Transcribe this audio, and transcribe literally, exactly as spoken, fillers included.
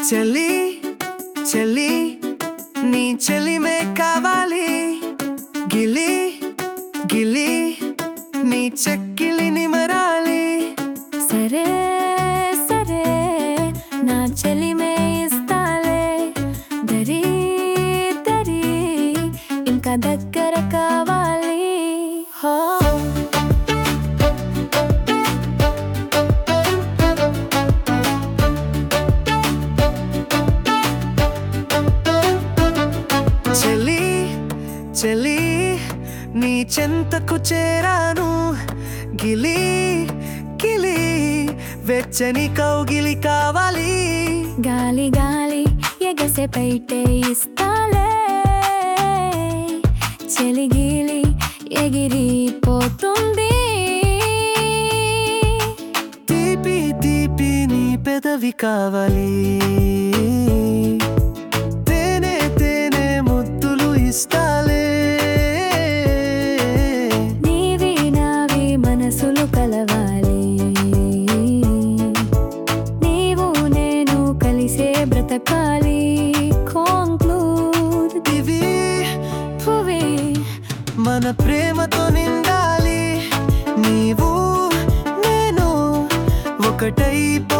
చలి చలి నీ చలిమే కావాలి గిలి గిలి నీ చెక్కిలిని మరాలి సరే సరే నా చలిమే ఇస్తాలే దరి దరి ఇంకా దగ్గర కావాలి హో చలి చలి నీ చెంతకు చేరాను గిలి గిలి వెచ్చని కౌగిలి కావాలి గాలి గాలి ఎగసే పైటే ఇస్తాలే చలిగిలి ఎగిరిపోతుంది తీపి తీపి నీ పెదవి కావాలి తేనె తేనె ముద్దులు ఇస్తాలే నీవి నావి మనసులు కలవాలి నీవు నేను కలిసే బ్రతకాలి కాంక్లూడ్ ఇవి భువి మన ప్రేమతో నిండాలి నీవు నేను ఒకటై